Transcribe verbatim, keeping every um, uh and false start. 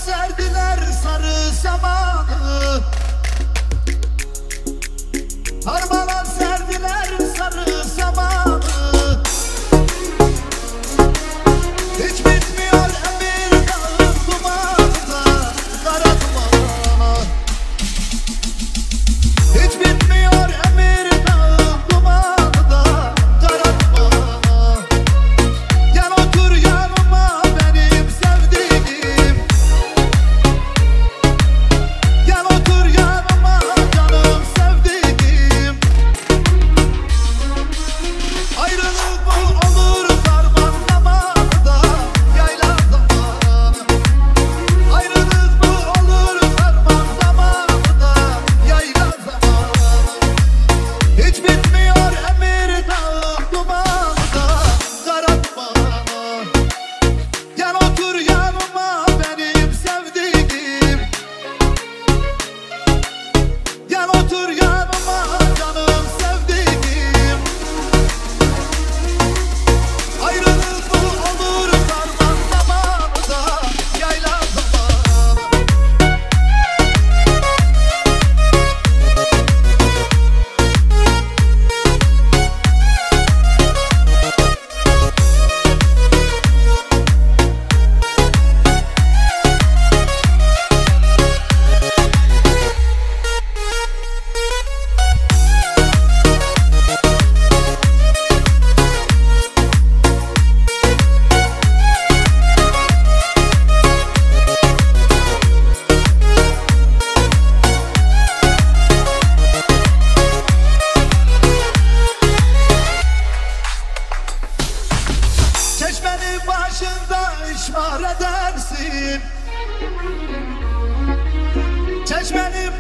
serdiler sarı samanı, harmana serdiler sarı samanı. Hiç bitmiyor emir dağın dumanı, kara dumanı. Hiç bitmiyor emir dağın dumanı, kara dumanı. Gel otur yanıma benim sevdiğim, gel otur yanıma canım sevdiğim. Ayrılık bu olur karman zamanında, yayla zamanı. Ayrılık bu olur karman zamanında, yayla zamanı. Hiç bitmiyor emir dağın dumanında, kara dumanı. Gel otur yanıma benim sevdiğim, gel otur yanıma canım sevdiğim. Ayrılık bu olur karman zamanında, yayla zamanı. Çeşmenin başında işmar edersin, çeşmenin